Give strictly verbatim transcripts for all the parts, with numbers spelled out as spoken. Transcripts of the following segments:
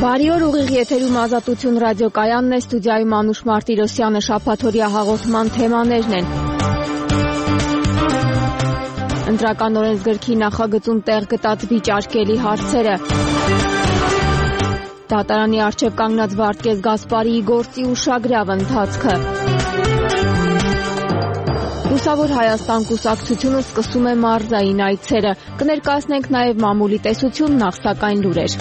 Բարի օր, ուղիղ եթերում Ազատություն ռադիոկայանն է, ստուդիայում Անուշ Մարտիրոսյանը, շաբաթօրյա հաղորդման թեմաներն են. Ընտրական օրենսգրքի նախագծում տեղ գտած վիճարկելի հարցերը, դատարանի առջև կանգնած Վարդգես Գասպարիի գործի ուշագրավ ընթացքը, Լուսավոր Հայաստան կուսակցությունը սկսում է մարզային այցերը, կներկայացնենք նաև մամուլի տեսություն, նախ սակայն լուրեր.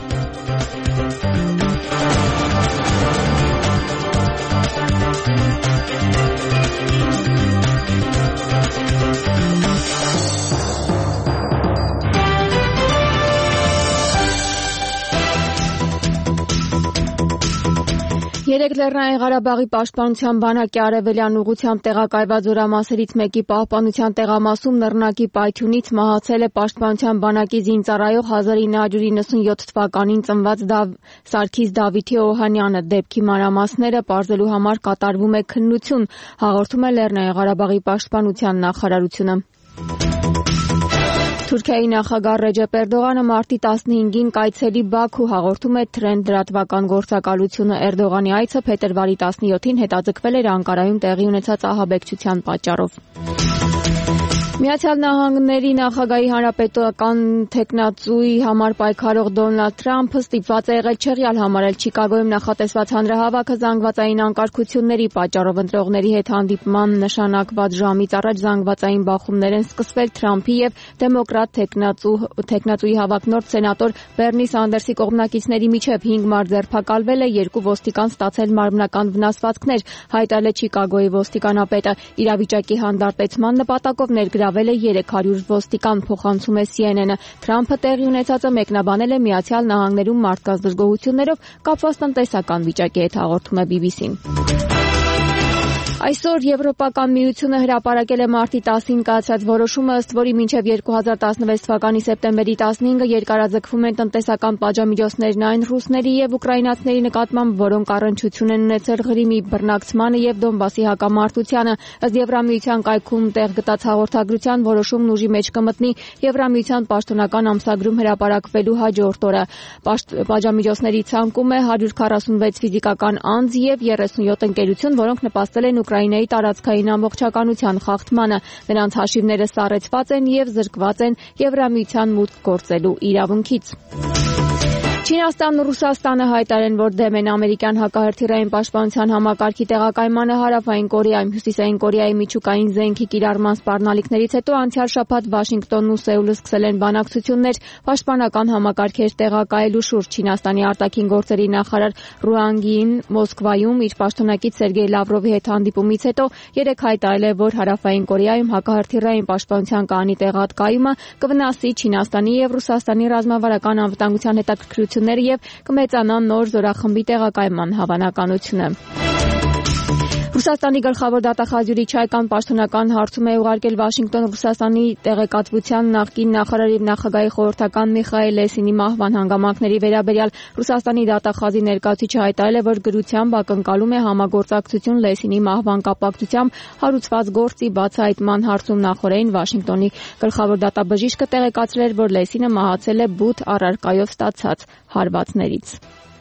Երեկ Լեռնային Ղարաբաղի պաշտպանության բանակի արևելյան ուղղությամբ տեղակայված զորամասերից մեկի պահպանության տեղամասում նռնակի պայթյունից մահացել է պաշտպանության բանակի զինծառայող հազար ինը հարյուր իննսունյոթ թվականին ծնված Սարգիս Դավիթի Օհանյանը. Դեպքի մանրամասները պարզելու համար կատարվում է քննություն, հաղորդում է Լեռնային Ղարաբաղի պաշտպանության նախարարությունը. Թուրքիայի նախագահ Ռեջեփ Էրդողանը մարտի տասնհինգին կայցելի Բաքու, հաղորդում է Թրենդ լրատվական գործակալությունը. Էրդողանի այցը փետրվարի տասնյոթին հետաձգվել էր Անկարայում տեղի ունեցած ահաբեկչության պատճառով. Միացյալ Նահանգների նախագահի հանրապետական թեկնածուի համար պայքարող Դոնալդ Թրամփը ստիպված է եղել չեղյալ համարել Չիկագոյում նախատեսված հանրահավաքը զանգվածային անկարգությունների պատճառով. Ընտրողների հետ հանդիպման նշանակված ժամից առաջ զանգվածային բախումներ են սկսվել. Թրամփի եւ դեմոկրատ թեկնածու թեկնածուի հավակնորդ սենատոր Բերնի Սանդերսի կողմնակիցների միջև հինգ մարդ ձերբակալվել է, երկու ոստիկան ստացել մարմնական վնասվածքներ, հայտարարել է Չիկագոյի ոստիկանապետը. Իրավիճակի հանդարտեցման նպատակով ներգրավել է երեք հարյուր ոստիկան, փոխանցում է Սի Են Են-ը. Թրամփը տեղի ունեցածը մեկնաբանել է Միացյալ Նահանգներում մարդկանց դժգոհություններով կապված տնտեսական վիճակի հետ, հաղորդում է Բի Բի Սին. Այսօր Եվրոպական միությունը հրապարակել է մարտի տասին կայացած որոշումը, ըստ որի մինչև երկու հազար տասնվեց թվականի սեպտեմբերի տասնհինգը երկարաձգվում են տնտեսական պատժամիջոցներն այն ռուսների եւ ուկրաինացիների նկատմամբ, որոնք առնչություն են ունեցել Ղրիմի բռնակցմանը եւ Դոնբասի հակամարտությանը. Ըստ Եվրամիության կայքում տեղ գտած հաղորդագրության որոշումն ուժի մեջ կմտնի Եվրամիության պաշտոնական ամսագրում հրապարակվելու հաջորդ օրը. Պատժամիջոցների ցանկում է հարյուր քառասունվեց ֆիզիկական անձ եւ երեսունյոթ ընկերություն, որոնք նպաստել են Ուկրաինայի տարածքային ամբողջականության խախտմանը. Նրանց հաշիվները սառեցված են եւ զրկված են Եվրամիության մուտք գործելու իրավունքից. Չինաստանն ու Ռուսաստանը հայտարարեն, որ դեմ են ամերիկյան հակահրթիռային պաշտպանության համակարգի տեղակայմանը Հարավային Կորեայում. Հյուսիսային Կորեայի միջուկային զենքի կիրառման սպառնալիքներից հետո անցյալ շաբաթ Վաշինգտոնն ու Սեուլը սկսել են բանակցություններ պաշտպանական համակարգեր տեղակայելու շուրջ. Չինաստանի արտաքին գործերի նախարար Ռուանգին Մոսկվայում իր պաշտոնակից Սերգեյ Լավրովի հետ հանդիպումից հետո երեկ հայտարարել է, որ Հարավային Կորեայում հակահրթիռային պաշտպանության կայանի տեղակայումը կվնասի Չինաստանի եւ Ռուսաստանի ռազմավարական անվտանգության հետաքրքրությունը եւ կմեծանա նոր զորախմբի տեղակայման հավանականությունը. Ռուսաստանի գլխավոր դատախազյուրի Չայկան պաշտոնական հարցում է ուղարկել Վաշինգտոն Ռուսաստանի տեղեկատվության նախկին նախարար եւ նախագահի խորհրդական Միխայել Լեսինի մահվան հանգամանքների վերաբերյալ. Ռուսաստանի դատախազի ներկայացուցիչը հայտարարել է, որ գրությամբ ակնկալում է համագործակցություն Լեսինի մահվան կապակցությամբ հարուցված գործի բացահայտման հարցում. Նախորդին Վաշինգտոնի գլխավոր դատաբժիշկը տեղեկացրել էր, որ Լեսինը մահացել է բութ առարկայով ստացած հարվածներից.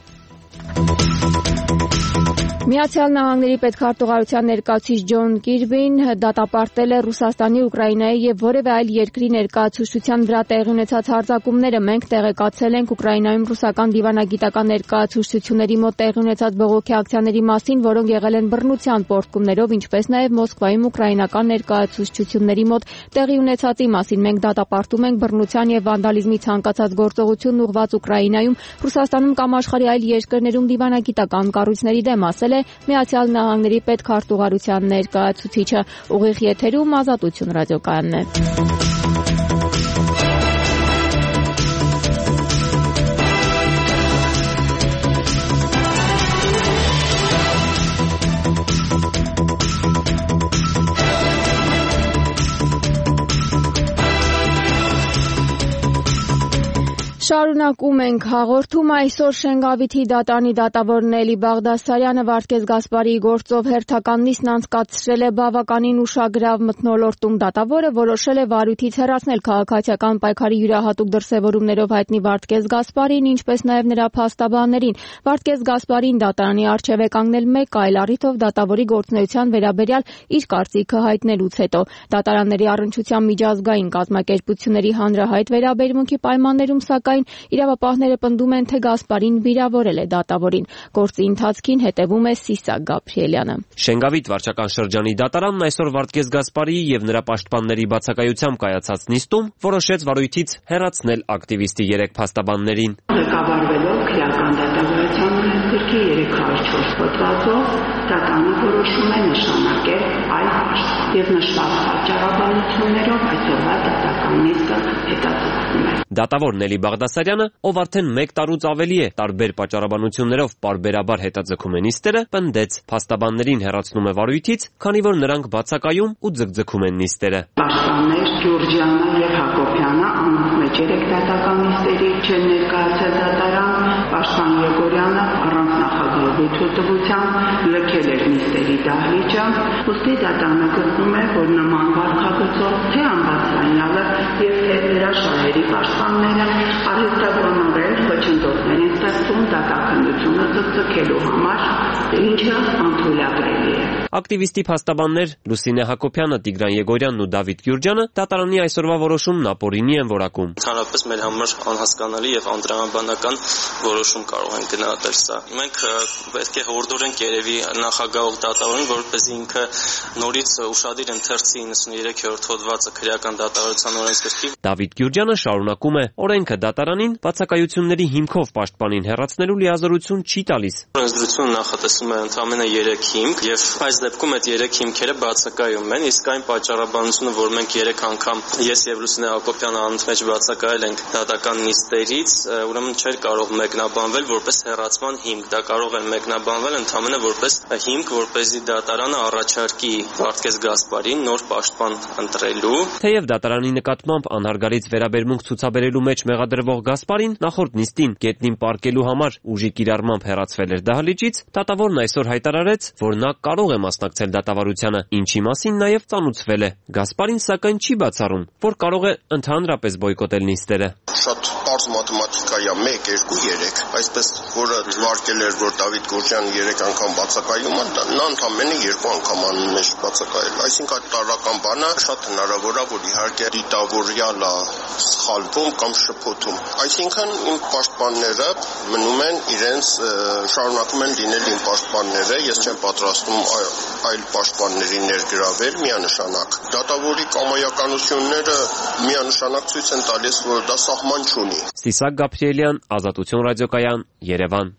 Միացյալ Նահանգների պետքարտուղարության ներկայացուցիչ Ջոն Կիրբին դատապարտել է Ռուսաստանի, Ուկրաինայի եւ որևէ այլ երկրի ներկայացուցչության վրա տեղի ունեցած հարձակումները. Մենք տեղեկացել ենք Ուկրաինայում ռուսական դիվանագիտական ներկայացուցչությունների մոտ տեղի ունեցած բողոքի ակցիաների մասին, որոնք եղել են բռնության պոռթկումներով, ինչպես նաեւ Մոսկվայում ուկրաինական ներկայացուցչությունների մոտ տեղի ունեցածի մասին. Մենք դատապարտում ենք բռնության եւ վանդալիզմի ցանկացած գործողություն ուղղված Ուկրաինայում, Ռուսաստանում կամ աշխարհի այլ երկրներում դիվանագիտական կառույցների դեմ, ասել է Միացյալ Նահանգների պետքարտուղարության ներկայացուցիչը. Ուղիղ եթերում Ազատություն ռադիոկայանն է. Շարունակում ենք հաղորդում այսօր Շենգավիթի դատարանի դատավոր Նելի Բաղդասարյանը Վարդգես Գասպարիի գործով հերթական նիստն անցկացրել է բավականին ուշագրավ մթնոլորտում։ Դատավորը որոշել է վարույթից հեռացնել քաղաքացիական պայքարի յուրահատուկ դրսևորումներով հայտնի Վարդգես Գասպարիին, ինչպես նաև նրա փաստաբաններին։ Վարդգես Գասպարին դատարանի առջև է կանգնել մեկ այլ առիթով դատավորի գործունեության վերաբերյալ իր կարծիքը հայտնելուց հետո։ Դատարանների առնչության միջազգային կազմակերպությունների հանրահայտ վերաբերմունքի պայմաններում սակայն իրավապահները պնդում են, թե Գասպարին վիրավորել է դատավորին։ Գործի ընթացքին հետևում է Սիսակ Գաբրիելյանը։ Շենգավիթ վարչական շրջանի դատարանն այսօր Վարդգես Գասպարիի եւ նրա պաշտպանների բացակայությամբ կայացած նիստում որոշեց վարույթից հեռացնել ակտիվիստի երեք փաստաբաններին։ Ղեկավարվելով քրեական դատավորության գրքի երեք հարյուր չորս հոդվածով դատարանը որոշում է նշանակել այլ պաշտպան եւ նշված պատճառաբանություններով այսօրվա դատական նիստը հետաձգվում է։ Դատավոր Նելի Բաղդասարյանը, ով արդեն մեկ տարուց ավելի է տարբեր պատճառաբանություններով պարբերաբար հետաձգում է նիստերը, պնդեց փաստաբաններին հեռացնում է վարույթից, քանի որ նրանք բացակայում ու ձգձգում են նիստերը։ Պաշտպաններ Ջուրջյանը եւ Հակոբյանը անունց մեջ երեք դատական նիստերի չեն ներկայացել դատարան, պաշտպան Եգորյանը առանց նախագծի թույլտվության լքել էր նիստերի դահլիճը, ուստի դատարանը գտնում է, որ նման վարքագծով թե ամբարձանյալը եւ թե նրա շահերի պաշտպանները արհեստավորել խոչընդոտներ են ստեղծում դատաքննությունը ձգձգելու համար, ինչը անթույլատրելի է։ Ակտիվիստի փաստաբաններ Լուսինե Հակոբյանը, Տիգրան Եգորյանն ու Դավիթ Գյուրջյանը դատարանի այսօրվա որոշումն ապօրինի են որակում։ Ընդհանրապես մեր համար անհասկանալի եւ անտրամաբանական որոշում կարող են գնահատել սա։ Մենք պետք է հորդորենք երևի նախագահող դատավորին, որպեսզի ինքը նորից ուշադիր ընթերցի իննսուններեքերորդ հոդվածը քրեական դատավորության օրենսգրքի։ Դավիթ Գյուրջյանը շարունակում է. օրենքը դատարանին բացակայությունների հիմքով պաշտպանին հեռացնելու լիազորություն չի տալիս։ Օրենսդրությունը նախատեսում է ընդամենը երեք հիմք եւ այս դեպքում այդ երեք հիմքերը բացակայում են, իսկ այն պատճառաբանությունը, որ մենք երեք անգամ ես եւ Լուսինե Հակոբյանը անունց մեջ բացակայել ենք դատական նիստերից, ուրեմն չէր կարող մեկնաբանվել որպես հեռացման հիմք, դա կարող է մեկնաբանվել ընդամենը որպես հիմք, որպեսզի դատարանը առաջարկի Վարդգես Գասպարին նոր պաշտպան ընտրելու։ Թեև դատարանի նկատմամբ անհարգալից վերաբերմունք ցուցաբերելու մեջ մեղադրվող Գասպարին նախորդ նիստին գետնին պառկելու համար ուժի կիրառմամբ հեռացվել էր դահլիճից, դատավորն այսօր հայտարարեց, որ նա կարող է մասնակցել դատավարությանը, ինչի մասին նաև ծանուցվել է։ Գասպարին սակայն չի բացառում, որ կարող է ընդհանրապես բոյկոտել նիստերը։ Շատ պարզ մաթեմատիկա է մեկ, երկու, երեք, այսպես որը վարկել էր, որ Դավիթ Գյուրջյանը երեք անգամ բացակայում է, նա ընդամենը երկու անգամ անուն մեջ բացակայել։ Այսինքն այդ տարրական բանը շատ հնարավոր է, որ իհարկե դիտավորյալը սխալվում կամ շփոթում։ Այսինքն իմ պաշտպանները մնում են իրենց շարունակում են լինել իմ պաշտպանները, ես չեմ պատրաստում այլ պաշտպանների ներգրավել միանշանակ։ Դատավորի կամայականությունները միանշանակ ցույց են տալիս, որ դա սահման չունի։ Սիսակ Գաբրիելյան, Ազատություն ռադիոկայան, Երևան։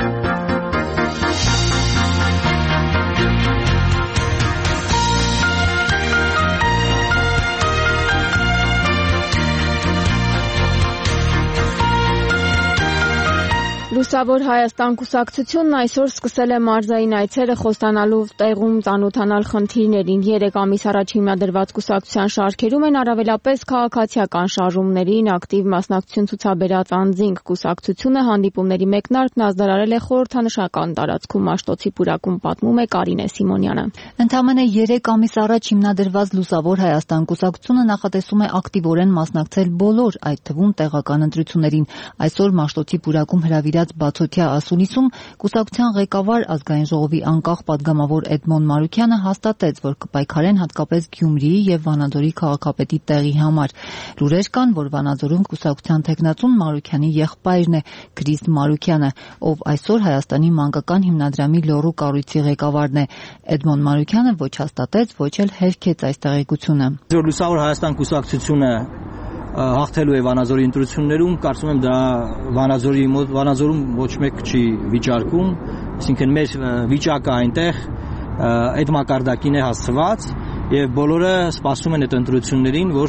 Լուսավոր Հայաստան կուսակցությունն այսօր սկսել է մարզային այցերը խոստանալու տեղում ծանոթանալ խնդիրներին։ Երեք ամիս առաջ հիմնադրված կուսակցության շարքերում են առավելապես քաղաքացիական շարժումներին ակտիվ մասնակցություն ցուցաբերած անձինք։ Կուսակցությունը հանդիպումների մեկնարկն ազդարարել է խորհրդանշական տարածքում Մաշտոցի պուրակում, պատմում է Կարինե Սիմոնյանը։ Ընդամենը երեք ամիս առաջ հիմնադրված Լուսավոր Հայաստան կուսակցությունը նախատեսում է ակտիվորեն մասնակցել բոլոր, այդ թվում տեղական ընտրություններին։ Այսօր Մաշտոցի պուրակում հրավիրած բացօթյա ասուլիսում կուսակցության ղեկավար ազգային ժողովի անկախ падգամավոր Էդմոն Մարուքյանը հաստատեց, որ կպայքարեն հատկապես Գյումրիի եւ Վանաձորի քաղաքապետի տեղի համար։ Լուրեր կան, որ Վանաձորում կուսակցության տեխնացուն Մարուքյանի եղբայրն է Քրիստ Մարուքյանը, ով այսօր Հայաստանի մանկական հիմնադրամի լոռու կառույցի ղեկավարն է։ Էդմոն Մարուքյանը ոչ հաստատեց, ոչ էլ հերքեց այս տեղեկությունը։ Լուսավոր Հայաստան կուսակցությունը հաղթելու է Վանաձորի ընտրություններում, կարծում եմ դա Վանաձորի մոտ Վանաձորում ոչ մեկ չի վիճարկում, այսինքն մեր վիճակը այնտեղ այդ մակարդակին է հասցված եւ բոլորը սպասում են այդ ընտրություններին, որ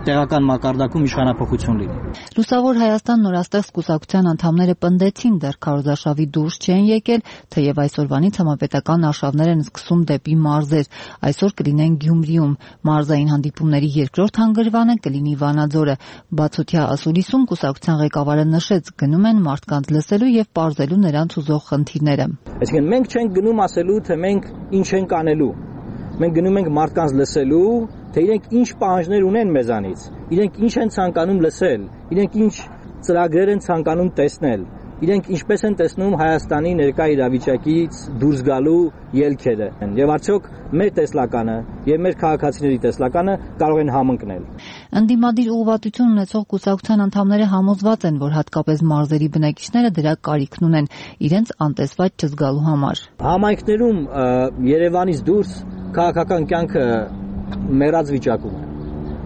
տեղական մակարդակում իշխանափոխություն լինի։ Լուսավոր Հայաստան նորաստեղծ կուսակցության անդամները պնդեցին, դեռ քարոզարշավի դուրս չեն եկել, թեև այսօրվանից համապետական արշավներ են սկսում դեպի մարզեր։ Այսօր կլինեն Գյումրիում։ Մարզային հանդիպումների երկրորդ հանգրվանը կլինի Վանաձորը։ Բացօթյա ասուլիսում կուսակցության ղեկավարը նշեց, գնում են մարդկանց լսելու եւ պարզելու նրանց ուզող խնդիրները։ Այսինքն մենք չենք գնում ասելու, թե մենք ինչ ենք անելու։ Մենք գնում ենք մարդկանց լսելու, թե իրենք ինչ պահանջներ ունեն մեզանից, իրենք ինչ են ցանկանում լսել, իրենք ինչ ծրագրեր են ցանկանում տեսնել, իրենք ինչպես են տեսնում Հայաստանի ներկա իրավիճակից դուրս գալու ելքերը, եւ արդյոք մեր տեսլականը եւ մեր քաղաքացիների տեսլականը կարող են համընկնել։ Ընդդիմադիր ուղղվածություն ունեցող կուսակցության անդամները համոզված են, որ հատկապես մարզերի բնակիչները դրա կարիքն ունեն իրենց անտեսված չզգալու համար։ Համայնքներում Երևանից դուրս քաղաքական կյանքը մեռած վիճակում է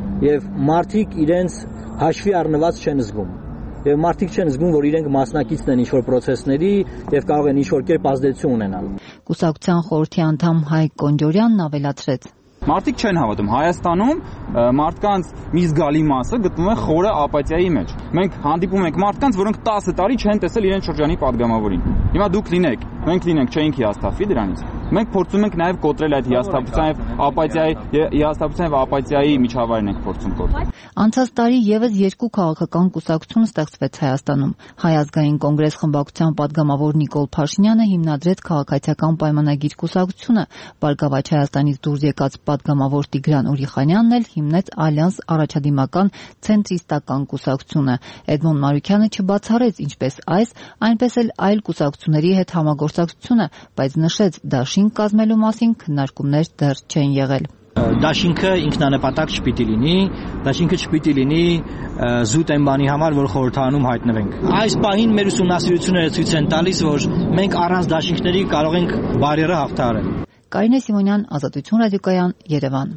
եւ մարդիկ իրենց հաշվի առնված չեն զգում եւ մարդիկ չեն զգում, որ իրենք մասնակիցն են ինչ-որ պրոցեսների եւ կարող են ինչ-որ կերպ ազդեցություն ունենալ։ Կուսակցության խորհրդի անդամ Հայկ Կոնջորյանն ավելացրեց. Մարդիկ չեն հավատում Հայաստանում մարդկանց մի զգալի մասը գտնվում է խորը ապաթիայի մեջ։ Մենք հանդիպում ենք մարդկանց, որոնք տասը տարի չեն տեսել իրենց շրջանի падգամավորին։ Հիմա դուք լինեք, մենք լինենք, չէինք հիասթափվի դրանից։ Մենք փորձում ենք նաև կոտրել այդ հիասթափության եւ ապաթիայի հիասթափության եւ ապաթիայի միջավայրն ենք փորձում կոտրել։ Անցած տարի եւս երկու քաղաքական կուսակցություն ստեղծվեց Հայաստանում։ Հայ ազգային կոնգրես խմբակցության падգամավոր Նիկոլ Փաշինյանը հիմնադրեց քաղաքացիական պայմանագիր կուսակցությունը, Բարգավաճ Հայաստանից դուրս եկած падգամավոր Տիգրան Ուրիխանյանն էլ հիմնեց Ալյանս առաջադիմական ցենտրիստական կուսակցությունը։ Էդմոն Մարուկյանը չբացառեց ինչպես այս, այնպես էլ այլ կուսակցությունների հետ համագործակցությունը, բայց նշեց, դաշինք կազմելու մասին քննարկումներ դեռ չեն եղել։ Դաշինքը ինքնանպատակ չպիտի լինի, դաշինքը չպիտի լինի զուտ այն բանի համար, որ խորհրդարանում հայտնվենք։ Այս պահին մեր ուսումնասիրությունները ցույց են տալիս, որ մենք առանց դաշինքների կարող ենք բարերը հաղթահարել։ Կարինե Սիմոնյան, Ազատություն ռադիոկայան, Երևան։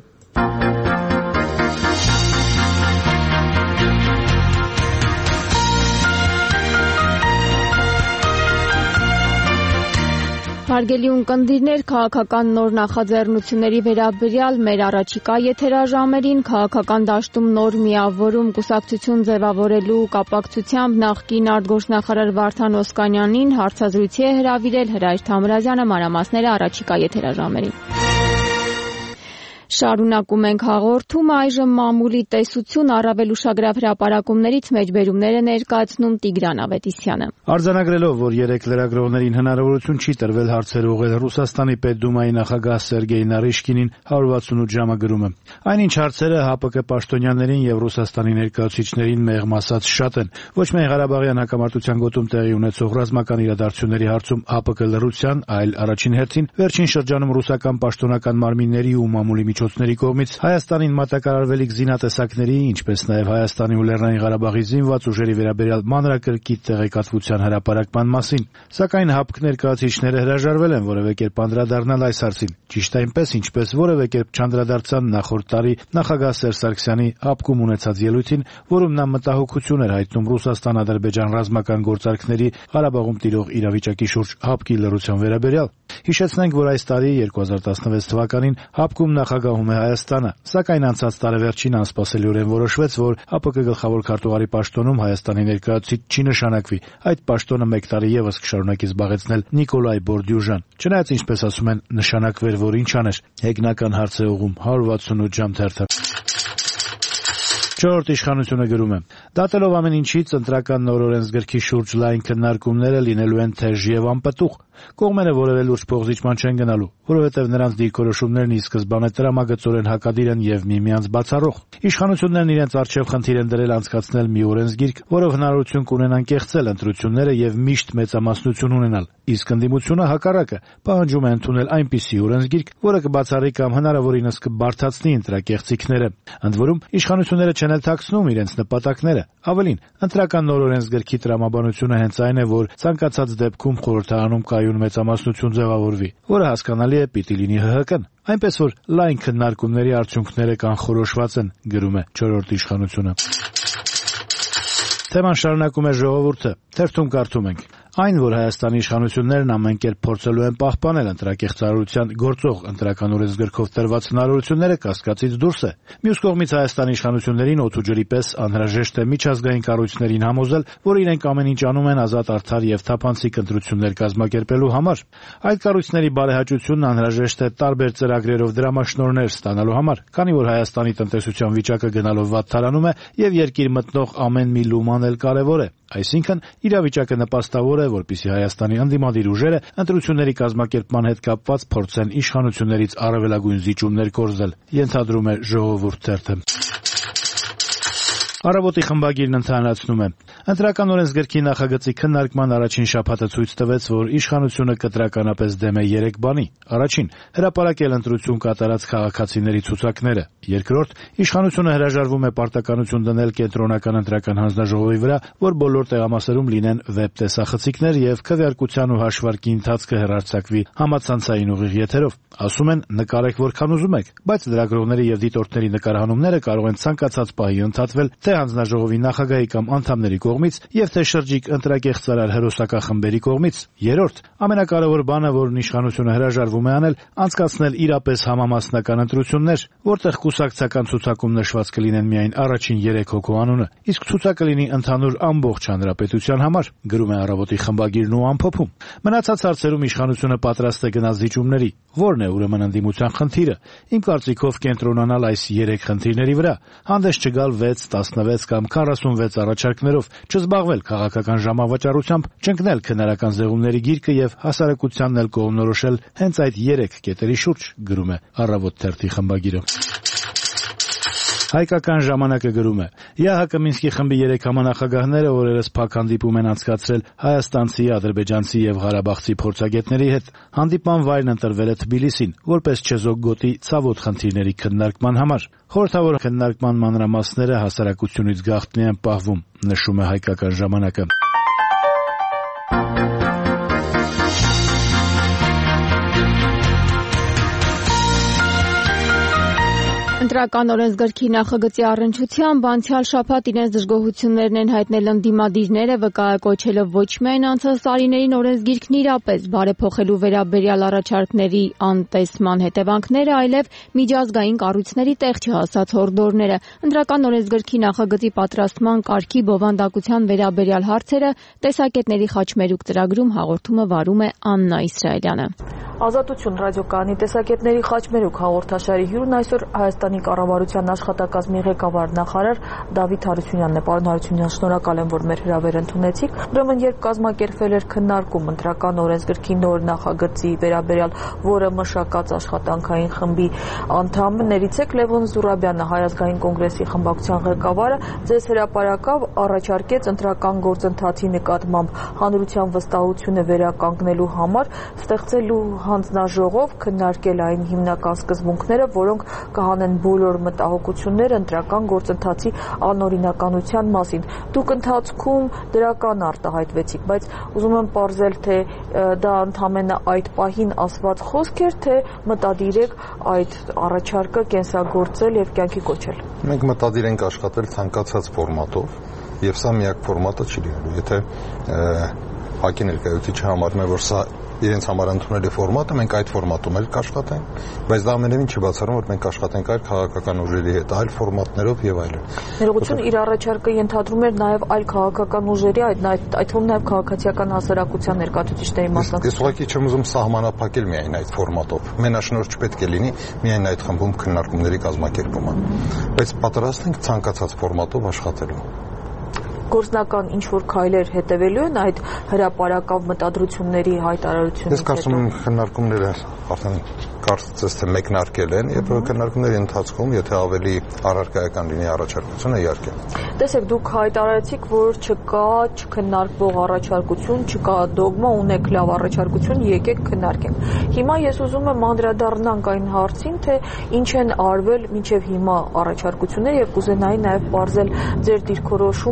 Հարգելի ունկնդիրներ, քաղաքական նոր նախաձեռնությունների վերաբերյալ մեր առաջիկա եթերաժամերին քաղաքական դաշտում նոր միավորում կուսակցություն ձևավորելու կապակցությամբ նախկին արտգործնախարար Վարդան Օսկանյանին հարցազրույցի է հրավիրել Հրայր Թամրազյանը, մանրամասները առաջիկա եթերաժամերին։ Շարունակում ենք հաղորդումը, այժմ մամուլի տեսություն առավել ուշագրավ հրապարակումներից մեջբերումները ներկայացնում Տիգրան Ավետիսյանը։ Արձանագրելով, որ երեք լրագրողներին հնարավորություն չի տրվել հարցեր ուղղել Ռուսաստանի Պետդումայի նախագահ Սերգեյ Նարիշկինին հարյուր վաթսունութ ժամը գրում է. Այնինչ հարցերը ՀԱՊԿ պաշտոնյաներին եւ Ռուսաստանի ներկայացուցիչներին մեղմ ասած շատ են։ Ոչ միայն Ղարաբաղյան հակամարտության գոտում տեղի ունեցող ռազմական իրադարձությունների հարցում ՀԱՊԿ լռության, այլ առաջին հերթին վերջին շրջանում ռուսական պաշտոնական մարմինների ու մամուլի միջոցների կողմից Հայաստանին մատակարարվելիք զինատեսակների, ինչպես նաև Հայաստանի ու Լեռնային Ղարաբաղի զինված ուժերի վերաբերյալ մանրակրկիտ տեղեկատվության հրապարակման մասին։ Սակայն ՀԱՊԿ ներկայացուցիչները հրաժարվել են որևէ կերպ անդրադառնալ այս հարցին։ Ճիշտ այնպես, ինչպես որևէ կերպ չանդրադարձան նախորդ տարի նախագահ Սերժ Սարգսյանի ՀԱՊԿ-ում ունեցած ելույթին, որում նա մտահոգություն էր հայտնում Ռուսաստան-Ադրբեջան ռազմական գործարքների Ղարաբաղում տիրող իրավիճակի շուրջ ՀԱՊԿ-ի լռության վերաբերյալ։ Հիշեցնենք, որ այս տարի երկու հազար տասնվեց թվականին ՀԱՊԿ-ում նախագահում է Հայաստանը, սակայն անցած տարեվերջին անսպասելիորեն որոշվեց, որ ՀԱՊԿ գլխավոր քարտուղարի պաշտոնում Հայաստանի ներկայացուցիչ չի նշանակվի։ Այդ պաշտոնը մեկ տարի եւս կշարունակի զբաղեցնել Նիկոլայ Բորդյուժան։ Չնայած, ինչպես ասում են, նշանակվեր, որ ինչ աներ։ Հեգնական հարց է ուղղում հարյուր վաթսունութ ժամ թերթը։ Չորրորդ իշխանությունը գրում է. Դատելով ամեն ինչից, ընտրական նոր օրենսգրքի շուրջ լայն քննարկումները լինելու են թեժ եւ անպտուղ։ Կողմերը որևէ լուրջ փոխզիջման չեն գնալու, որովհետև նրանց դիրքորոշումներն ի սկզբանե տրամագծորեն հակադիր են եւ միմյանց բացառող։ Իշխանություններն իրենց առջեւ խնդիր են դրել անցկացնել մի օրենսգիրք, որով հնարավորություն կունենան կեղծել ընտրությունները եւ միշտ մեծամասնություն ունենալ։ Իսկ ընդդիմությունը հակառակը պահանջում է ընդունել այնպիսի օրենսգիրք, որը կբացառի կամ հնարավորինս կբարթացնի ընտրակեղծիքները։ Ընդ որում, իշխանությունները չեն էլ թաքցնում իրենց նպատակները։ Ավելին, ընտրական նոր օրենսգրքի տրամաբանությունը հենց այն է, որ ցանկացած դեպքում խորհրդարանում կայուն մեծամասնություն ձևավորվի, որը հասկանալի է պիտի լինի ՀՀԿ-ն։ Այնպես որ լայն քննարկումների արդյունքները կանխորոշված են, գրում է չորրորդ իշխանությունը։ Թեման շարունակում է ժողովուրդը։ Թերթում կարդում ենք. Այն, որ Հայաստանի իշխանություններն ամեն կերպ փորձելու են պահպանել ընտրակեղծարարության գործող ընտրական օրենսգրքով տրված հնարավորությունները, կասկածից դուրս է։ Մյուս կողմից Հայաստանի իշխանություններին օդ ու ջրի պես անհրաժեշտ է միջազգային կառույցներին համոզել, որ իրենք ամեն ինչ անում են ազատ, արդար եւ թափանցիկ ընտրություններ կազմակերպելու համար։ Այդ կառույցների բարեհաճությունն անհրաժեշտ է տարբեր ծրագրերով դրամաշնորհներ ստանալու համար, քանի որ Հայաստանի տնտեսության վիճակը գնալով վատթարանում է եւ երկիր մտնող ամեն մի լուման էլ կարեւոր է։ Այսինքն իրավիճակը նպաստավոր է, որպեսզի Հայաստանի ընդդիմադիր ուժերը ընտրությունների կազմակերպման հետ կապված փորձեն իշխանություններից առավելագույն զիջումներ կորզել, ենթադրում է Ժողովուրդ թերթը։ Առավոտի խմբագիրն ընդհանրացնում է. Ընտրական օրենսգրքի նախագծի քննարկման առաջին շաբաթը ցույց տվեց, որ իշխանությունը կտրականապես դեմ է երեք բանի. Առաջին՝ հրապարակել ընտրություն կատարած քաղաքացիների ցուցակները. Երկրորդ՝ իշխանությունը հրաժարվում է պարտականություն դնել կենտրոնական ընտրական հանձնաժողովի վրա, որ բոլոր տեղամասերում լինեն վեբ տեսախցիկներ եւ քվեարկության ու հաշվարկի ընթացքը հեռարձակվի համացանցային ուղիղ եթերով։ Ասում են՝ նկարեք որքան ուզում եք, բայց լրագրողների եւ դիտորդների նկարահանումները կարող են ցանկացած պահի ընդհատվել թե հանձնաժողովի նախագահի կամ անդամների կողմից եւ թե շրջիկ ընտրակեղծարար հերոսակախմբերի կողմից։ Երրորդ՝ ամենակարևոր բանը, որն իշխանությունը հրաժարվում է անել, անցկացնել իրապես համամասնական ընտրություններ, որտեղ կուսակցական ցուցակում նշված կլինեն միայն առաջին երեք հոգու անունը, իսկ ցուցակը լինի ընդհանուր ամբողջ հանրապետության համար, գրում է Առավոտի խմբագիրն ու ամփոփում։ Մնացած հարցերում իշխանությունը պատրաստ է գնալ զիջումների։ Որն է ուրեմն ընդդիմության խնդիրը։ Իմ կարծիքով կենտրոնանալ այս երեք խնդիրների վրա, հանդես չգալ վեց, տասնվեց կամ քառասունվեց առաջարկներով, չզբաղվել քաղաքական ժամավաճառությամբ, չընկնել քննարական զեղումների գիրկը եւ հասարակությանն էլ կողմնորոշել հենց այդ երեք կետերի շուրջ, գրում է Առավոտ թերթի խմբագիրը։ Հայկական ժամանակը գրում է. ԵԱՀԿ Մինսկի խմբի երեք համանախագահները օրերս փակ հանդիպում են անցկացրել հայաստանցի, ադրբեջանցի եւ ղարաբաղցի փորձագետների հետ։ Հանդիպման վայրն ընտրվել է Թբիլիսին, որպես չեզոք գոտի ցավոտ խնդիրների քննարկման համար։ Խորհրդավոր քննարկման մանրամասները հասարակությունից գաղտնի են պահվում, նշում է Հայկական ժամանակը։ Ընտրական օրենսգրքի նախագծի առնչությամբ անցյալ շաբաթ իրենց դժգոհություններն են հայտնել ընդդիմադիրները, վկայակոչելով ոչ միայն անցած տարիներին օրենսգիրքն իրապես բարեփոխելու վերաբերյալ առաջարկների անտեսման հետևանքները, այլև միջազգային կառույցների տեղ չհասած հորդորները։ Ընտրական օրենսգրքի նախագծի պատրաստման կարգի բովանդակության վերաբերյալ հարցերը տեսակետների խաչմերուկ ծրագրում հաղորդումը վարում է Աննա Իսրայելյանը։ Ազատություն ռադիոկայանի տեսակետների խաչմերուկ հաղորդաշարի հյուրն այսօր Հայաստանի կառավարության աշխատակազմի ղեկավար նախարար Դավիթ Հարությունյանն է։ Պարոն Հարությունյան, շնորհակալ եմ, որ մեր հրավերը ընդունեցիք։ Ուրեմն, երբ կազմակերպվել էր քննարկում ընտրական օրենսգրքի նոր նախագծի վերաբերյալ, որը մշակած աշխատանքային խմբի անդամներից է Լևոն Զուրաբյանը, Հայ ազգային կոնգրեսի խմբակցության ղեկավարը, ձեզ հրապարակավ, առաջարկեց ընտրական գործընթացի նկատմամբ հանրության վստահությունը վերականգնելու համար ստեղծելու հանձնաժողով, քննարկել այն հիմնական սկզբունքները, որոնք կհանեն բոլոր մտահոգությունները ընտրական գործընթացի անօրինականության մասին։ Դուք ընթացքում դրական արտահայտվեցիք, բայց ուզում եմ պարզել, թե դա ընդամենը այդ պահին ասված խոսք էր, թե մտադիր եք այդ առաջարկը կենսագործել եւ կյանքի կոչել։ Մենք մտադիր ենք աշխատել ցանկացած ֆորմատով, եւ սա միակ ֆորմատը չի լինելու։ Եթե ՀԱԿ-ի ներկայացուցիչը համարում է, որ սա իրենց համար ընդունելի ֆորմատը, մենք այդ ֆորմատում էլ կաշխատենք, բայց դա ամենևին չբացառում, որ մենք կաշխատենք այլ քաղաքական ուժերի հետ, այլ ֆորմատներով եւ այլն։ Ներողություն, իր առաջարկը ենթադրում էր նաեւ այլ քաղաքական ուժերի, այդ այդ թվում նաեւ քաղաքացիական հասարակության ներկայացուցիչների մասնակցություն։ Ես ուղղակի չեմ ուզում սահմանափակել միայն այդ ֆորմատով։ Մենաշնորհ չպետք է լինի միայն այդ խմբում քննարկումների կազմակերպումը, բայց պատրաստ ենք ցանկացած ֆորմատով աշխատելու։ Գործնական ինչ-որ քայլեր հետևելու են այդ հրապարակավ մտադրությունների հայտարարությունից հետո։ Ես կարծում եմ քննարկումները արդեն կարծես թե մեկնարկել են եւ քննարկումների ընթացքում, եթե ավելի առարկայական լինի առաջարկությունը, իհարկե։ Տեսեք, դուք հայտարարեցիք, որ չկա չքննարկվող առաջարկություն, չկա դոգմա, ունեք լավ առաջարկություն, եկեք քննարկենք։ Հիմա ես ուզում եմ անդրադառնանք այն հարցին, թե ինչ են արվել մինչև հիմա առաջարկությունները եւ կուզենայի նաեւ բարձել ձեր դիրքորոշումը ընտրական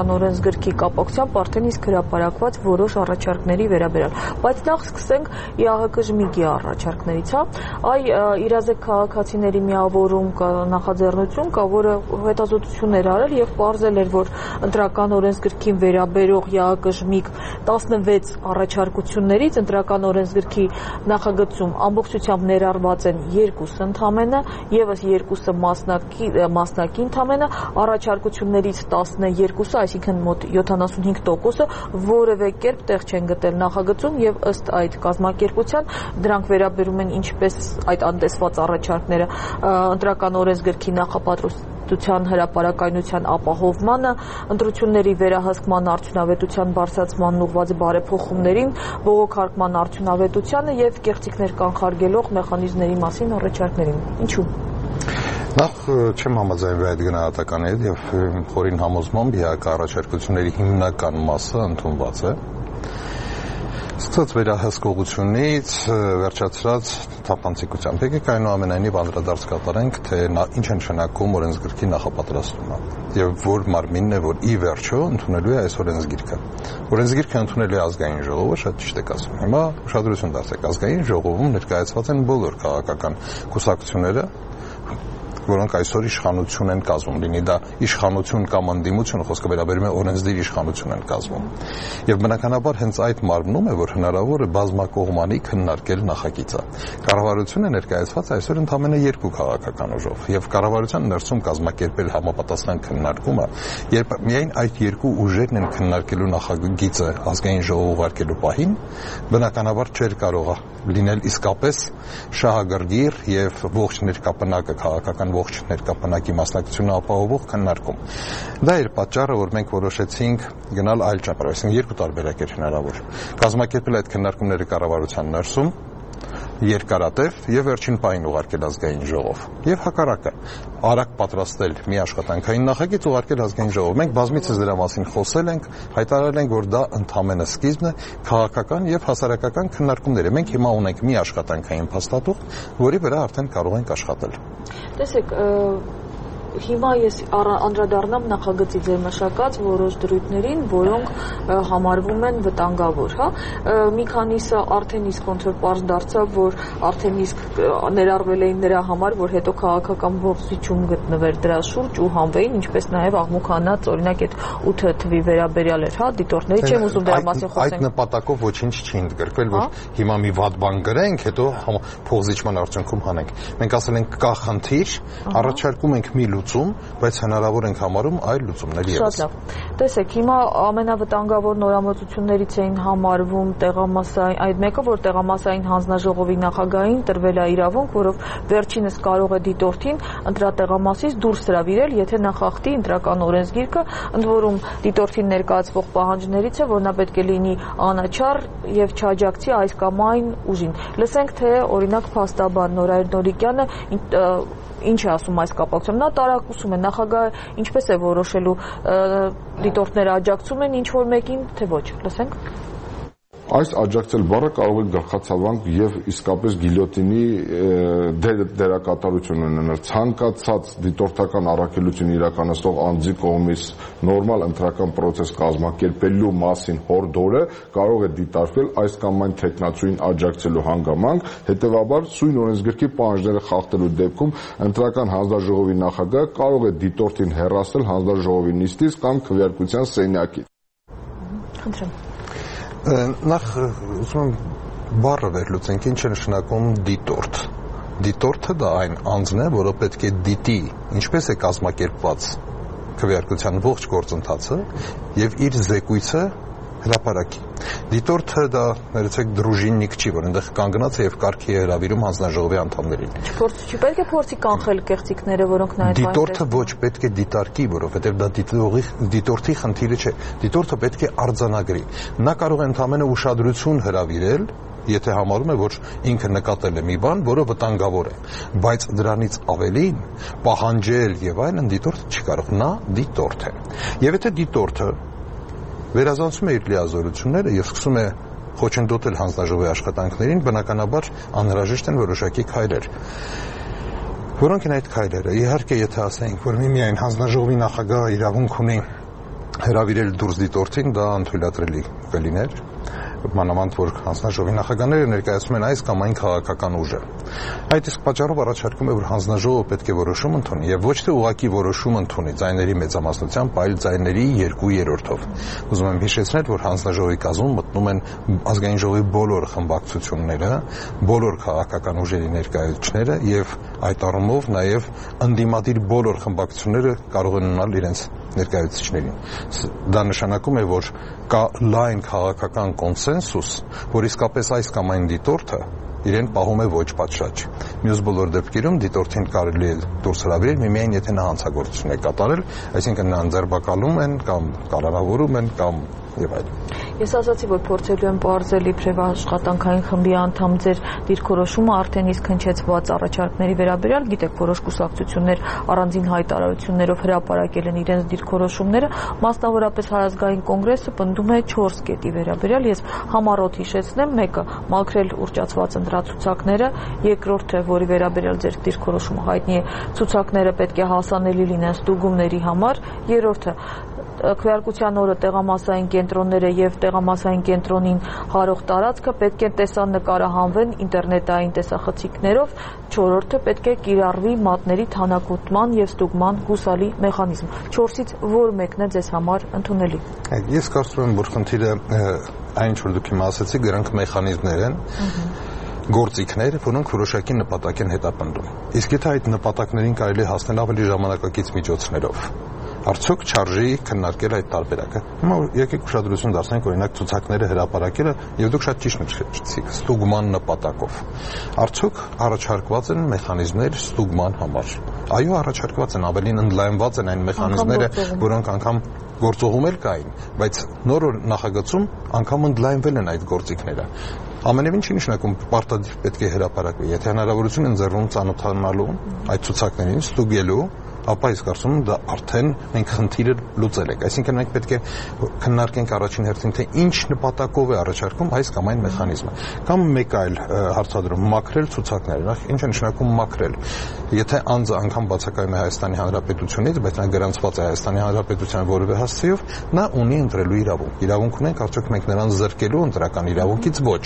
ընտրական օրենսգրքի կապակցությամբ արդեն իսկ հրապարակված որոշ առաջարկների վերաբերյալ։ Բայց նախ սկսենք ԵԱՀԿ-ԺՄԻԳ-ի առաջարկներից, հա։ Այ իրազեկ քաղաքացիների միավորում կա նախաձեռնություն կա, որը հետազոտություն էր արել եւ պարզել էր, որ ընտրական օրենսգրքին վերաբերող ԵԱՀԿ-ԺՄԻԳ տասնվեց առաջարկություններից ընտրական օրենսգրքի նախագծում ամբողջությամբ ներառված են երկուսը ընդամենը, եւս երկուսը մասնակի մասնակի ընդամենը, առաջարկություններից տասներկուսը, այսինքն մոտ յոթանասունհինգ տոկոսը որևէ կերպ տեղ չեն գտել նախագծում եւ ըստ այդ կազմակերպության դրանք վերաբերում են ինչպես այդ անտեսված առաջարկները ընտրական օրենսգրքի նախապատրաստության հրապարակայնության ապահովմանը, ընտրությունների վերահսկման արդյունավետության բարձրացման ուղղված բարեփոխումներին, բողոքարկման արդյունավետությանը եւ կեղծիքներ կանխարգելող մեխանիզմների մասին առաջարկներին։ Ինչու՞։ Նախ չեմ համաձայնվի այդ գնահատականի հետ եւ խորին համոզմամբ ԵԱՀԿ առաջարկությունների հիմնական մասը ընդունված է։ Սկսած վերահսկողությունից վերջացրած թափանցիկությամբ։ Եկեք այնուամենայնիվ անդրադարձ կատարենք, թե ինչ է նշանակում օրենսգրքի նախապատրաստումը եւ որ մարմինն է, որ ի վերջո ընդունելու է այս օրենսգիրքը։ Օրենսգիրքը ընդունելու է ազգային ժողովը, շատ ճիշտ եք ասում։ Հիմա ուշադրություն դարձեք, ազգային ժողովում ներկայացված են բոլոր քաղաքական կուսակցությունները, որոնք այսօր իշխանություն են կազմում, լինի դա իշխանություն կամ ընդդիմություն, խոսքը վերաբերում է օրենսդիր իշխանություն են կազմում։ Եվ բնականաբար հենց այդ մարմնում է, որ հնարավոր է բազմակողմանի քննարկել նախագիծը։ Կառավարությունը ներկայացված այսօր ընդամենը երկու քաղաքական ուժով, եւ կառավարության ներսում կազմակերպել համապատասխան քննարկումը, երբ միայն այդ երկու ուժերն են քննարկելու նախագիծը ազգային ժողով ուղարկելու պահին, բնականաբար չէր կարող լինել իսկապես շահագրգիռ եւ ողջ ներկապնակը քաղաքական ողջ ներկապնակի մասնակցությունը ապահովող քննարկում։ Դա էր պատճառը, որ մենք որոշեցինք գնալ այլ ճանապարհով, այսինքն երկու տարբերակ էր հնարավոր։ Կազմակերպել այդ քննարկումները կառավարության ներսում երկարատև եւ վերջին պահին ուղարկել ազգային ժողով եւ հակառակը արագ պատրաստել մի աշխատանքային նախագիծ ուղարկել ազգային ժողով։ Մենք բազմիցս դրա մասին խոսել ենք, հայտարարել ենք, որ դա ընդհանրապես սկիզբն է քաղաքական եւ հասարակական քննարկումների։ Մենք հիմա ունենք մի աշխատանքային փաստաթուղթ, որի վրա արդեն կարող ենք աշխատել։ Տեսեք, հիմա ես անդրադառնամ նախագծի ձեր մշակած որոշ դրույթներին, որոնք համարվում են վտանգավոր, հա։ Մի քանիսը արդեն իսկ ոնց որ պարզ դարձավ, որ արդեն իսկ ներառվել էին նրա համար, որ հետո քաղաքական ողջություն գտնվեր դրա շուրջ ու հանվեին, ինչպես նաև աղմուկանաց, օրինակ այդ ութ թվի վերաբերյալ էր, հա, դիտորդների, չեմ ուզում դրա մասին խոսենք։ Այդ նպատակով ոչինչ չի ընդգրկվել, որ հիմա մի վատ բան գրենք, հետո փոխզիջման արդյունքում հանենք։ Մենք ասել ենք կա խնդիր, առաջարկում ենք մի լուծում, բայց հնարավոր ենք համարում այլ լուծումներ ևս։ Շատ լավ։ Տեսեք, հիմա ամենավտանգավոր նորամուծություններից էին համարվում տեղամասային, այդ մեկը, որ տեղամասային հանձնաժողովի նախագահին տրվել է իրավունք, որով վերջինս կարող է դիտորդին ընտրատեղամասից դուրս հրավիրել, եթե նա խախտի ընտրական օրենսգիրքը, ընդ որում դիտորդին ներկայացվող պահանջներից է, որ նա պետք է լինի անաչառ եւ չաջակցի այս կամ այն ուժին։ Լսենք, թե օրինակ փաստաբան Նորայր Նորիկյանը ինչ է ասում այս կապակցությամբ։ Նա տարակուսում է նախագահը ինչպես է որոշելու դիտորդները աջակցում են ինչ որ մեկին, թե ոչ։ Լսենք։ Այս աջակցել բառը կարող է գլխացավանք եւ իսկապես գիլյոտինի դերակատարություն ունենալ ցանկացած դիտորդական առաքելություն իրականացնող անձի կողմից նորմալ ընտրական process կազմակերպելու մասին հորդորը կարող է դիտարկվել այս կամ այն թեկնածուին աջակցելու հանգամանք, հետեւաբար սույն օրենսգրքի պահանջները խախտելու դեպքում ընտրական հանձնաժողովի նախագահը կարող է դիտորդին հեռացնել հանձնաժողովի նիստից կամ քվեարկության սենյակից։ Խնդրեմ։ Նախ ուզում եմ բառը վերլուծենք, ինչ է նշանակում դիտորդ։ Դիտորդը դա այն անձն է, որը պետք է դիտի ինչպես է կազմակերպված քվեարկության ողջ գործընթացը եւ իր զեկույցը հրապարակի։ Դիտորդը դա ներեցեք դրուժիննիկ չի, որ այնտեղ կանգնած է եւ կարգի է հրավիրում հանձնաժողովի անդամներին։ Չպետք է փորձի կանխել կեղծիքները, որոնք նա այդ դիտորդը ոչ պետք է դիտարկի, որովհետեւ դա դիտողի դիտորդի խնդիրը չէ։ Դիտորդը պետք է արձանագրի։ Նա կարող է ընդհանրապես ուշադրություն հրավիրել, եթե համարում է, որ ինքը նկատել է մի բան, որը վտանգավոր է, բայց դրանից ավելին պահանջել եւ այլն դիտորդը չի կարող, նա դիտորդ է։ Եվ եթե դիտորդը վերազանցում է իր լիազորությունները եւ սկսում է խոչընդոտել հանձնաժողովի աշխատանքներին, բնականաբար անհրաժեշտ են որոշակի քայլեր։ Որոնք են այդ քայլերը։ Իհարկե, եթե ասենք, որ մի միայն հանձնաժողովի նախագահը իրավունք ունի հրավիրել դուրս դիտորդին դա անթույլատրելի կլիներ, մանավանդ որ հանձնաժողովի նախագահները ներկայացնում են այս կամ այն քաղաքական ուժը։ Այդ իսկ պատճառով առաջարկում է, որ հանձնաժողովը պետք է որոշում ընդունի եւ ոչ թե ուղղակի որոշում ընդունի ձայների մեծամասնությամբ, այլ ձայների երկու երրորդով։ Ուզում եմ հիշեցնել, որ հանձնաժողովի կազմում մտնում են ազգային ժողովի բոլոր խմբակցությունները, բոլոր քաղաքական ուժերի ներկայացուցիչները եւ այդ առումով նաեւ ընդդիմադիր բոլոր խմբակցությունները կարող են ունենալ իրենց ներկայացուցիչներին։ Դա նշանակում է, որ կա լայն քաղաքական կոնսենսուս, որ իսկապես այս կամ այն դիտորդը իրեն պահում է ոչ պատշաճ։ Մյուս բոլոր դեպքերում դիտորդին կարելի է դուրս հրավիրել միմիայն եթե նա հանցագործություն է կատարել, այսինքն նրան ձերբակալում են կամ կալանավորում են կամ եւ այլն։ Ես ասացի, որ փորձելու եմ պարզել իբրև աշխատանքային խմբի անդամ ձեր դիրքորոշումը արդեն իսկ հնչեցված առաջարկների վերաբերյալ, գիտեք, որոշ կուսակցություններ առանձին հայտարարություններով հրապարակել են իրենց դիրքորոշումները, մասնավորապես Հայազգային կոնգրեսը պնդում է չորս կետի վերաբերյալ, ես համառոտ հիշեցնեմ, մեկը մաքրել ուռճացված ընտրացուցակները, երկրորդը, որի վերաբերյալ ձեր դիրքորոշումը հայտնի է, ցուցակները պետք է հասանելի լինեն ստուգումների համար, երրորդը քվեարկության օրը տեղամասային կենտրոնները եւ տեղամասային կենտրոնին հարող տարածքը պետք է տեսանկարահանվեն ինտերնետային տեսախցիկներով, չորրորդը պետք է կիրառվի մատների թանակոտման եւ ստուգման հուսալի մեխանիզմ։ Չորսից որ մեկն է ձեզ համար ընդունելի։ Ես կարծում եմ, որ խնդիրը այն ինչ որ դուք հիմա ասացիք, դրանք մեխանիզմներ են, գործիքներ, որոնք որոշակի նպատակ են հետապնդում։ Իսկ եթե այդ նպատակներին կարելի է հասնել ավելի ժամանակակից միջոցներով, արդյոք չարժի քննարկել այդ տարբերակը։ Հիմա եկեք ուշադրություն դարձնենք օրինակ ցուցակները հրապարակելը եւ դուք շատ ճիշտ նշեցիք ստուգման նպատակով։ Արդյոք առաջարկված են մեխանիզմներ ստուգման համար։ Այո, առաջարկված են, ավելին ընդլայնված են այն մեխանիզմները, որոնք անգամ գործողում էլ կային, բայց նոր նախագծում անգամ ընդլայնվել են այդ գործիքները։ Ամենևին չի նշանակում պարտադիր պետք է հրապարակվի, եթե հնարավորություն են ձեռվում ծանոթանալու այդ ցուցակներին, ստուգելու, ապա ես կարծում եմ դա արդեն մենք խնդիրը լուծել ենք։ Այսինքն մենք պետք է քննարկենք առաջին հերթին թե ինչ նպատակով է առաջարկում այս կամ այն մեխանիզմը։ Կամ մեկ այլ հարցադրում մաքրել ցուցակները։ Նախ ինչ է նշանակում մաքրել։ Եթե անձը անգամ բացակայում է Հայաստանի Հանրապետությունից, բայց նա գրանցված է Հայաստանի Հանրապետության որևէ հասցեով, նա ունի ընտրելու իրավունք։ Իրավունք ունենք, արդյոք մենք նրան զրկելու ընտրական իրավունքից ոչ։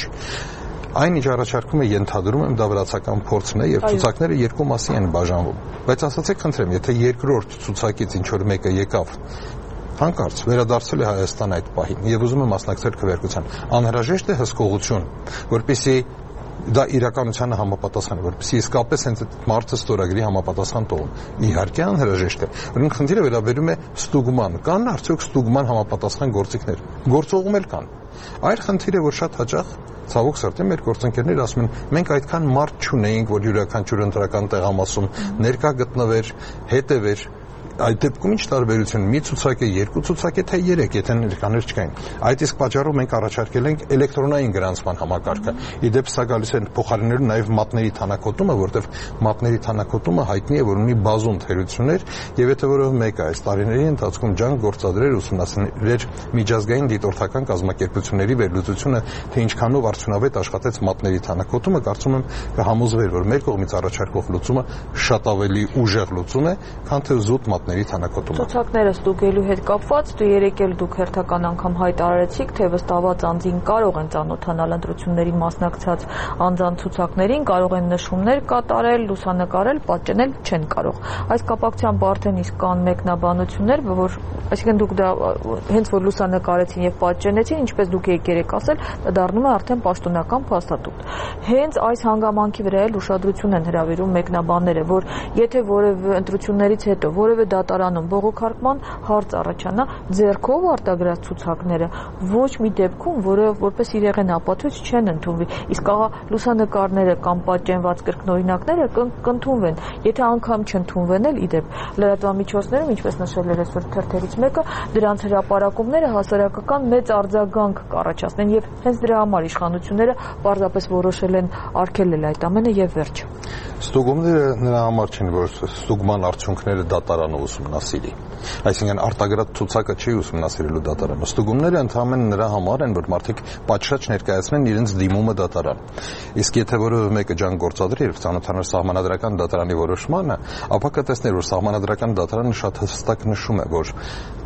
Այն ինչ առաջարկում է ենթադրում եմ դա վրացական փորձն է եւ ցուցակները երկու մասի են բաժանվում։ Բայց ասացեք խնդրեմ, եթե երկրորդ ցուցակից ինչ որ մեկը եկավ, հանկարծ վերադարձել է Հայաստան այդ պահին եւ ուզում է մասնակցել քվեարկության, անհրաժեշտ է հսկողություն, որպեսզի դա իրականությանը համապատասխան է, որպեսզի իսկապես հենց այդ մարդը ստորագրի համապատասխան տողում։ Իհարկե անհրաժեշտ է։ Օրինակ խնդիրը վերաբերում է ստուգման, կան արդյոք ստուգման համապատասխան գործիքներ։ Գործողում էլ կան։ Այլ խնդիրը, որ շատ հաճախ ցավոք սրտի մեր գործընկերները ասում են, մենք այդքան մարդ չունեինք, որ յուրաքանչյուր ընտրական տեղամասում ներկա գտնվեր, հետևեր։ Այդ դեպքում ինչ տարբերություն մի ցուցակ է, երկու ցուցակ է, թե երեք, եթե ներկաներ չկային։ Այդ իսկ պատճառով մենք առաջարկել ենք էլեկտրոնային գրանցման համակարգը։ Իդեպ սա գալիս է փոխարինելու նաև մատների թանակոտումը, որտեղ մատների թանակոտումը հայտնի է, որ ունի բազում թերություններ, եւ եթե որևէ մեկը այս տարիների ընթացքում ջանք գործադրեր ուսումնասիրել միջազգային դիտորդական կազմակերպությունների վերլուծությունը, թե ինչքանով արդյունավետ աշխատեց մատների թանակոտումը, կարծում եմ կհամոզվեր, որ մեր կողմից առաջարկվող լուծումը շատ ավելի ուժեղ լուծում է, քան թե զուտ մատների թանակոտումը։ Ցուցակները ստուգելու հետ կապված դու երեք էլ դուք հերթական անգամ հայտարարեցիք, թե վստահված անձին կարող են ծանոթանալ ընտրություններին մասնակցած անձանց ցուցակներին, կարող են նշումներ կատարել, լուսանկարել, պատճենել չեն կարող։ Այս կապակցությամբ արդեն իսկ կան մեկնաբանություններ, որ այսինքն դուք դա հենց որ լուսանկարեցին եւ պատճենեցին, ինչպես դուք եկեք ասել, դա դառնում է արդեն պաշտոնական փաստաթուղթ։ Հենց այս հանգամանքի վրա էլ ուշադրություն են հրավիրում մեկնաբանները, որ եթե որևէ ընտրություններից հետո որևէ դատարանում բողոքարկման հարց առաջանա, ձեռքով արտագրած ցուցակները ոչ մի դեպքում, որը որպես իրեղեն ապացույց չեն ընդունվի։ Իսկ ահա լուսանկարները կամ պատճենված կրկնօրինակները կընդունվեն։ Եթե անգամ չընդունվեն էլ, իդեպ լրատվամիջոցներում, ինչպես նշել էր այսօր թերթերից մեկը, դրանց հրապարակումները հասարակական մեծ արձագանք կառաջացնեն եւ հենց դրա համար իշխանությունները պարզապես որոշել են արգելել այդ ամենը եւ վերջ։ Ստուգումները նրա համար չեն, որ ստուգման արդյունքները դատարանը ուսումնասիրի։ Այսինքն արտագրած ցուցակը չի ուսումնասիրելու դատարանը։ Ստուգումները ընդհանրապես նրա համար են, որ մարդիկ պատշաճ ներկայացնեն իրենց դիմումը դատարան։ Իսկ եթե որևէ մեկը ջանք գործադրի եւ ծանոթանար սահմանադրական դատարանի որոշմանը, ապա կտեսներ, որ սահմանադրական դատարանը շատ հստակ նշում է, որ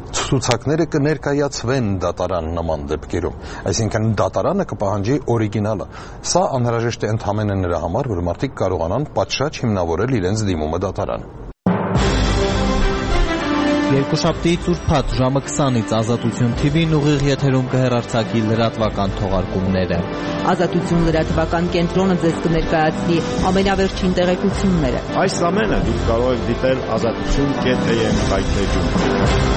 ցուցակները կներկայացվեն դատարան նման դեպքերում, այսինքն դատարանը կպահանջի օրիգինալը։ Սա անհրաժեշտ է ընդհանրապես նրա համար, որ մարդիկ կարողանան պատշաճ հիմնավորել իրենց դիմումը դատարան։ Երկուշաբթի ծուրփաթ ժամը քսանից Ազատություն թի վին ուղիղ եթերում կհեռարձակի լրատվական թողարկումները։ Ազատություն լրատվական կենտրոնը ձեզ կներկայացնի ամենավերջին տեղեկությունները։ Այս ամենը դուք կարող եք դիտել ազատություն կետ է եմ վայթեջում։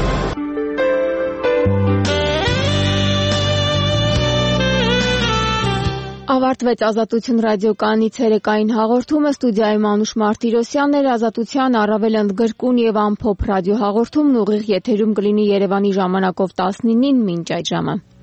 Ավարտվեց Ազատություն ռադիոկայանի ցերեկային հաղորդումը, ստուդիայում Անուշ Մարտիրոսյանն էր, Ազատության առավել ընդգրկուն եւ ամփոփ ռադիոհաղորդումն ուղիղ եթերում կլինի Երևանի ժամանակով տասնինին մինչ այդ ժամը։